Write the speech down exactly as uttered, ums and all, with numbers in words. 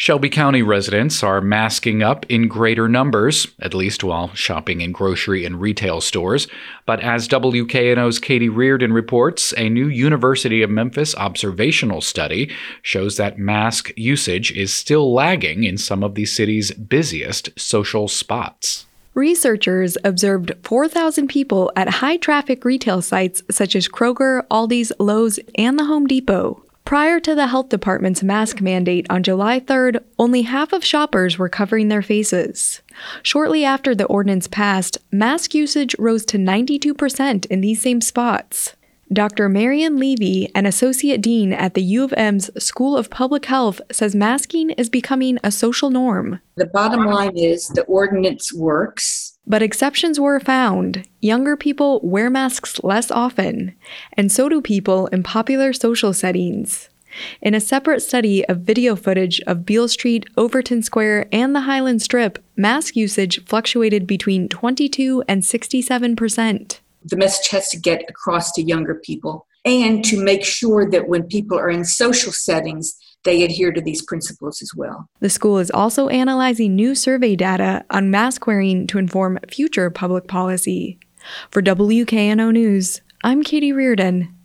Shelby County residents are masking up in greater numbers, at least while shopping in grocery and retail stores. But as W K N O's Katie Reardon reports, a new University of Memphis observational study shows that mask usage is still lagging in some of the city's busiest social spots. Researchers observed four thousand people at high-traffic retail sites such as Kroger, Aldi's, Lowe's, and the Home Depot. Prior to the health department's mask mandate on July third, only half of shoppers were covering their faces. Shortly after the ordinance passed, mask usage rose to ninety-two percent in these same spots. Doctor Marian Levy, an associate dean at the U of M's School of Public Health, says masking is becoming a social norm. The bottom line is the ordinance works. But exceptions were found. Younger people wear masks less often, and so do people in popular social settings. In a separate study of video footage of Beale Street, Overton Square, and the Highland Strip, mask usage fluctuated between twenty-two and sixty-seven percent. The message has to get across to younger people and to make sure that when people are in social settings, they adhere to these principles as well. The school is also analyzing new survey data on mask wearing to inform future public policy. For W K N O News, I'm Katie Reardon.